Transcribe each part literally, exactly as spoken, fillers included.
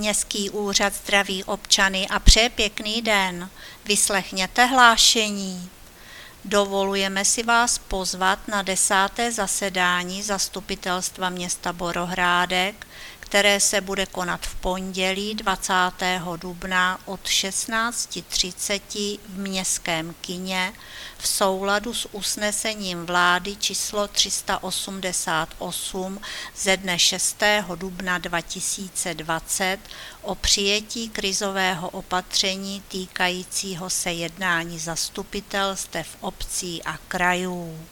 Městský úřad zdraví občany a přeje pěkný den. Vyslechněte hlášení. Dovolujeme si vás pozvat na desáté zasedání Zastupitelstva města Borohrádek, které se bude konat v pondělí dvacátého dubna od šestnáct třicet v Městském kině v souladu s usnesením vlády číslo tři sta osmdesát osm ze dne šestého dubna dva tisíce dvacet o přijetí krizového opatření týkajícího se jednání zastupitelstev obcí a krajů.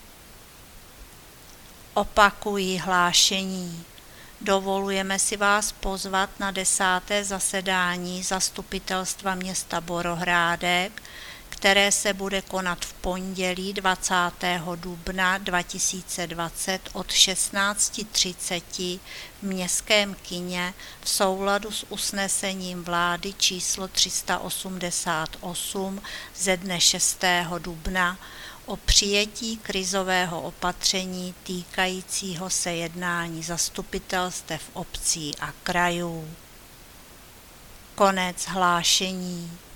Opakuji hlášení. Dovolujeme si vás pozvat na desáté zasedání Zastupitelstva města Borohrádek, které se bude konat v pondělí dvacátého dubna dva tisíce dvacet od šestnáct třicet v Městském kině v souladu s usnesením vlády číslo tři sta osmdesát osm ze dne šestého dubna o přijetí krizového opatření týkajícího se jednání zastupitelstev obcí a krajů. Konec hlášení.